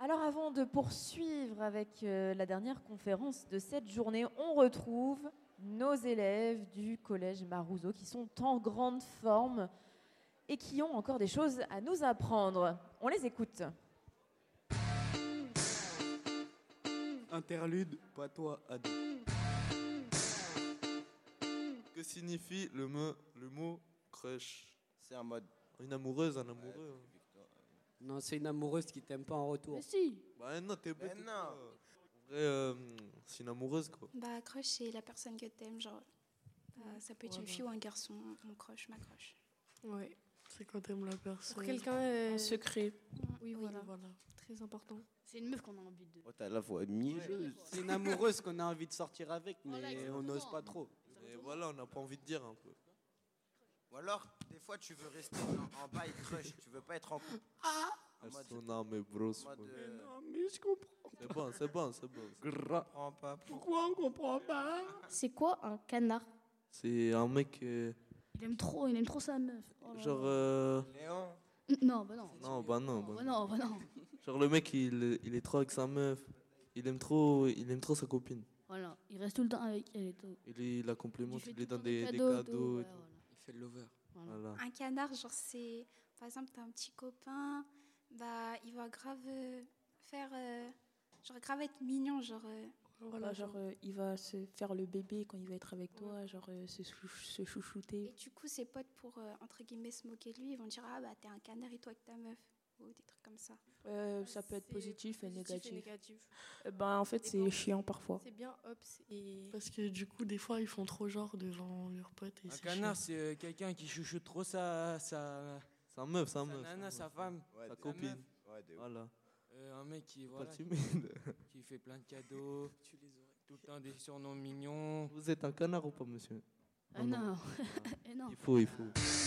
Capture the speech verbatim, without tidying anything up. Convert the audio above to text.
Alors avant de poursuivre avec euh, la dernière conférence de cette journée, on retrouve nos élèves du collège Marouzeau qui sont en grande forme et qui ont encore des choses à nous apprendre. On les écoute. Interlude, patois à deux. Que signifie le mot, le mot crush? C'est un mode. Une amoureuse, un amoureux. Non, c'est une amoureuse qui t'aime pas en retour. Mais si. Bah non, t'es bête. Mais ou non. quoi? En vrai, euh, c'est une amoureuse, quoi. Bah, crush, c'est la personne que t'aimes, genre. euh, ça peut être une Voilà. fille ou un garçon, mon crush, ma crush. Ouais. C'est quand t'aimes la personne. Pour quelqu'un. euh, En secret. Oui, voilà. Voilà. Très important. C'est une meuf qu'on a envie de. Oh, t'as la voix mielleuse. C'est une amoureuse qu'on a envie de sortir avec, mais Voilà, on exactement. n'ose pas trop. Mais voilà, on n'a pas envie de dire un peu. Ou alors, des fois, tu veux rester en, en bail crush, tu veux pas être en couple. En mode- Son âme est brosse. en mode, euh, Non, mais je comprends. C'est bon, c'est bon, c'est bon. comprends pas pourquoi. Pourquoi on comprend pas? C'est quoi un canard? C'est un mec, euh, Il aime trop, il aime trop sa meuf. Oh là genre... là. euh, Léon, Non, bah non. Non, bah non, bah Bah non. non, bah non. Genre le mec, il, il est trop avec sa meuf. Il aime trop, il aime trop sa copine. Voilà, il reste tout le temps avec elle et tout. Il, est- il la Il complimente, fait il tout lui le temps donne des, des tout, cadeaux. et ouais, tout. voilà. Il fait le lover. Voilà. Voilà. Un canard, genre, c'est. Par exemple, t'as un petit copain, bah, il va grave euh, faire. euh, genre, grave être mignon, genre. euh, Voilà, genre, euh, il va se faire le bébé quand il va être avec toi, genre euh, se, chou- se Et chouchouter. du coup, ses potes, pour, euh, entre guillemets, se moquer de lui, ils vont dire: ah, bah, t'es un canard et toi avec ta meuf. Ou des trucs comme ça. Euh, ça peut être C'est positif et négatif. négatif. Euh, ben, en fait, Et c'est bon, chiant parfois. C'est bien, hop. Et... Parce que du coup, des fois, ils font trop genre devant leurs potes. Et Un c'est canard, chiant. c'est euh, quelqu'un qui chouchoute trop sa, sa, Sa meuf, sa sa meuf. nana, sa sa meuf. femme. ouais, Sa de- copine. Ouais, de ouf. Voilà. Euh, un mec qui, Pas voilà, timide. qui fait plein de cadeaux, tout le temps des surnoms mignons. Vous êtes un canard ou pas, monsieur? Ah Non, non, Eh non. Il faut, il faut.